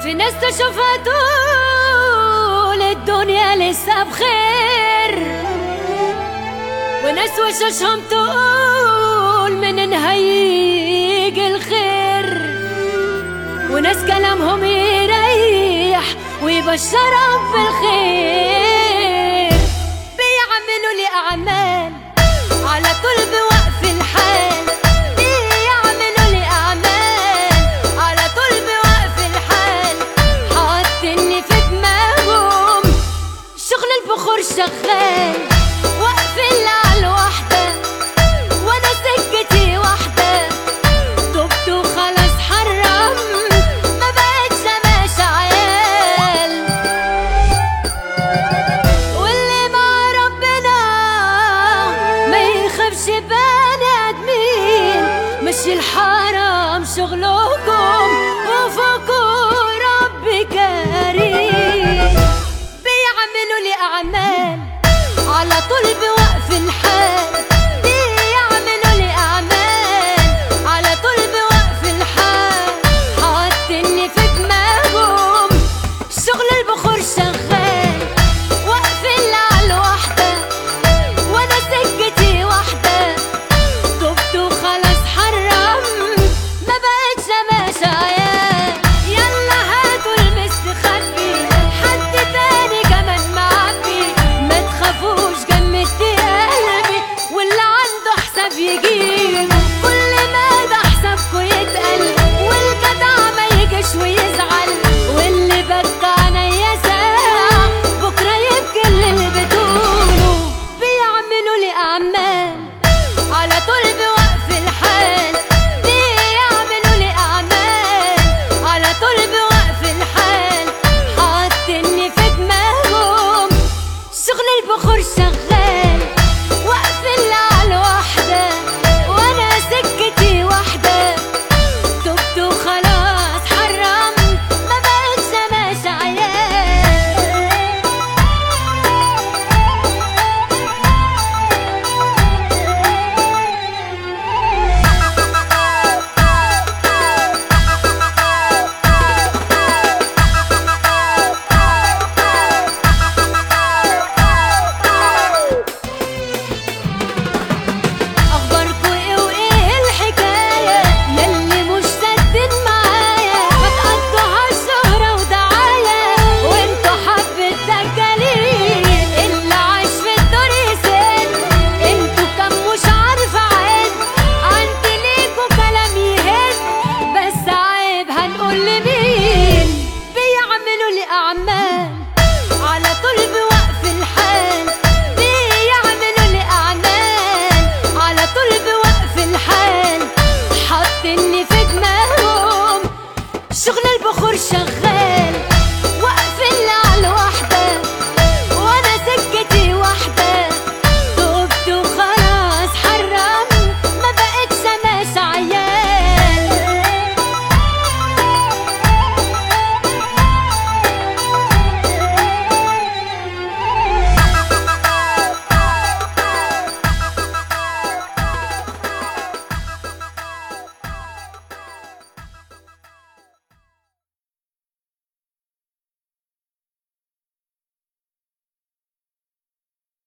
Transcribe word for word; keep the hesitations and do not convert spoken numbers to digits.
في ناس تشوفها طول الدنيا لسه بخير، وناس وشوشهم تقول من هيجي الخير، وناس كلامهم يريح ويبشرهم بالخير. بيعملوا لي أعمال على طول بوقف الحال، بيعملوا لي أعمال على طول بوقف الحال، حاطيني في دماغهم شغل البخور شغال، واقفين على الوحدة وانا سكتي واحدة، تبت وخلاص حرمت ما بقتش ماشي عيال. واللي مع ربنا ما يخافش بني ادمين، مش الحرام شغلكم وفوقوا ربي كريم. بيعملوا لي اعمال على طول بوقف